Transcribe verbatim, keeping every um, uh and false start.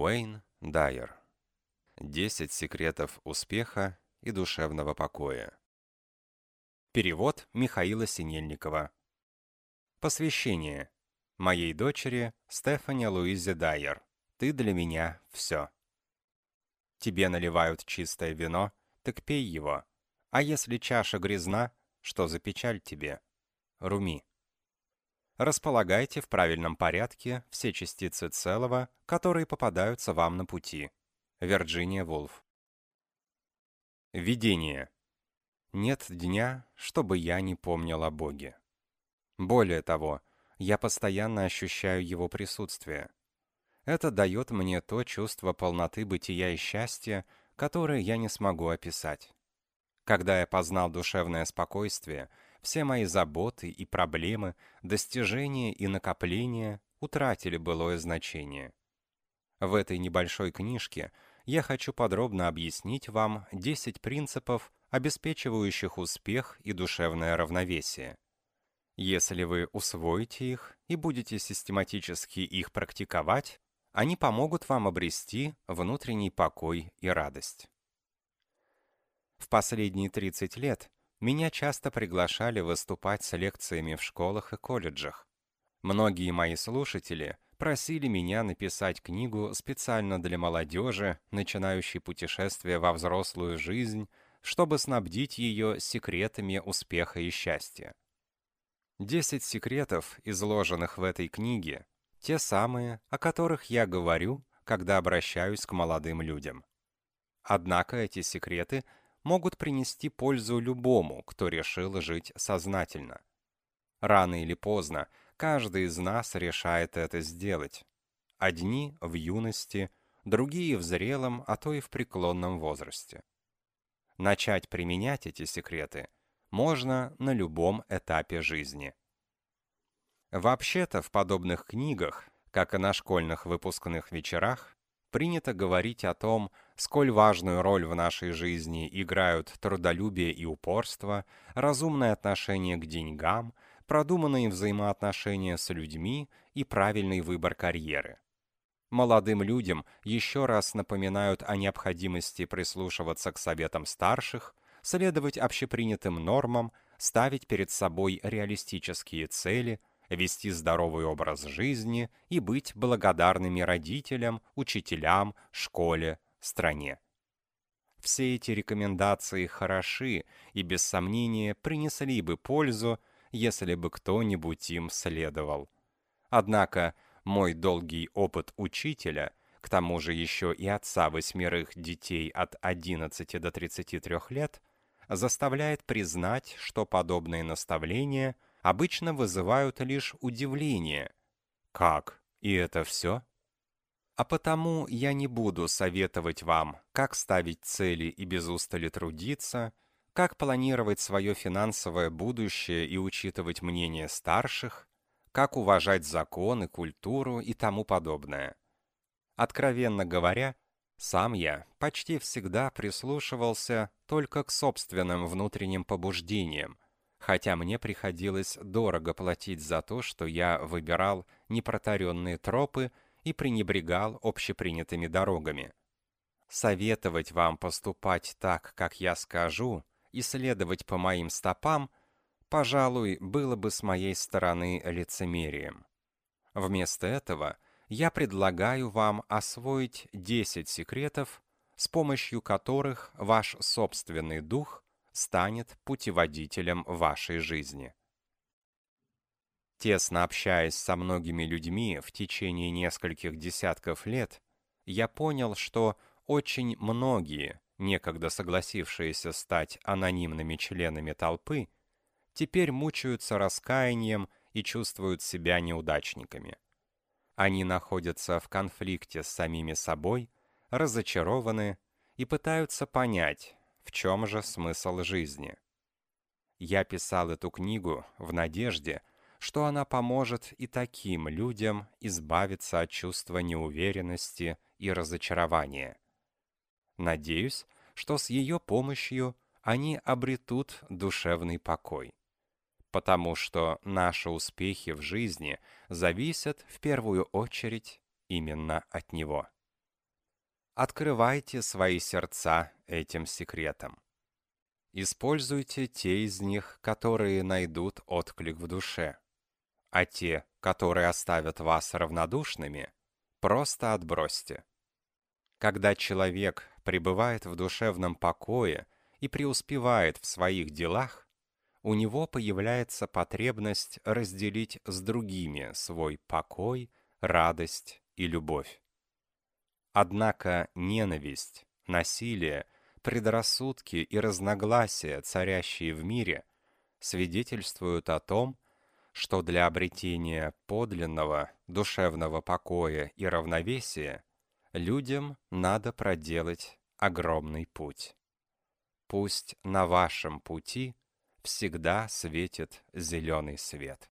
Уэйн Дайер. Десять секретов успеха и душевного покоя. Перевод Михаила Синельникова. Посвящение. Моей дочери Стефани Луизе Дайер. Ты для меня все. Тебе наливают чистое вино, так пей его. А если чаша грязна, что за печаль тебе? Руми. Располагайте в правильном порядке все частицы целого, которые попадаются вам на пути. Вирджиния Вулф. Введение. Нет дня, чтобы я не помнил о Боге. Более того, я постоянно ощущаю Его присутствие. Это дает мне то чувство полноты бытия и счастья, которое я не смогу описать. Когда я познал душевное спокойствие, все мои заботы и проблемы, достижения и накопления утратили былое значение. В этой небольшой книжке я хочу подробно объяснить вам десять принципов, обеспечивающих успех и душевное равновесие. Если вы усвоите их и будете систематически их практиковать, они помогут вам обрести внутренний покой и радость. В последние тридцать лет меня часто приглашали выступать с лекциями в школах и колледжах. Многие мои слушатели просили меня написать книгу специально для молодежи, начинающей путешествие во взрослую жизнь, чтобы снабдить ее секретами успеха и счастья. Десять секретов, изложенных в этой книге, те самые, о которых я говорю, когда обращаюсь к молодым людям. Однако эти секреты могут принести пользу любому, кто решил жить сознательно. Рано или поздно каждый из нас решает это сделать. Одни в юности, другие в зрелом, а то и в преклонном возрасте. Начать применять эти секреты можно на любом этапе жизни. Вообще-то в подобных книгах, как и на школьных выпускных вечерах, принято говорить о том, сколь важную роль в нашей жизни играют трудолюбие и упорство, разумное отношение к деньгам, продуманные взаимоотношения с людьми и правильный выбор карьеры. Молодым людям еще раз напоминают о необходимости прислушиваться к советам старших, следовать общепринятым нормам, ставить перед собой реалистические цели, вести здоровый образ жизни и быть благодарными родителям, учителям, школе, стране. Все эти рекомендации хороши и, без сомнения, принесли бы пользу, если бы кто-нибудь им следовал. Однако мой долгий опыт учителя, к тому же еще и отца восьмерых детей от одиннадцати до тридцати трёх лет, заставляет признать, что подобные наставления обычно вызывают лишь удивление. Как? И это все? А потому я не буду советовать вам, как ставить цели и без устали трудиться, как планировать свое финансовое будущее и учитывать мнение старших, как уважать закон и культуру и тому подобное. Откровенно говоря, сам я почти всегда прислушивался только к собственным внутренним побуждениям, хотя мне приходилось дорого платить за то, что я выбирал непротаренные тропы и пренебрегал общепринятыми дорогами. Советовать вам поступать так, как я скажу, и следовать по моим стопам, пожалуй, было бы с моей стороны лицемерием. Вместо этого я предлагаю вам освоить десять секретов, с помощью которых ваш собственный дух станет путеводителем вашей жизни. Тесно общаясь со многими людьми в течение нескольких десятков лет, я понял, что очень многие, некогда согласившиеся стать анонимными членами толпы, теперь мучаются раскаянием и чувствуют себя неудачниками. Они находятся в конфликте с самими собой, разочарованы и пытаются понять, в чем же смысл жизни. Я писал эту книгу в надежде, что она поможет и таким людям избавиться от чувства неуверенности и разочарования. Надеюсь, что с ее помощью они обретут душевный покой. Потому что наши успехи в жизни зависят в первую очередь именно от него. Открывайте свои сердца этим секретам. Используйте те из них, которые найдут отклик в душе, а те, которые оставят вас равнодушными, просто отбросьте. Когда человек пребывает в душевном покое и преуспевает в своих делах, у него появляется потребность разделить с другими свой покой, радость и любовь. Однако ненависть, насилие, предрассудки и разногласия, царящие в мире, свидетельствуют о том, что для обретения подлинного душевного покоя и равновесия людям надо проделать огромный путь. Пусть на вашем пути всегда светит зеленый свет.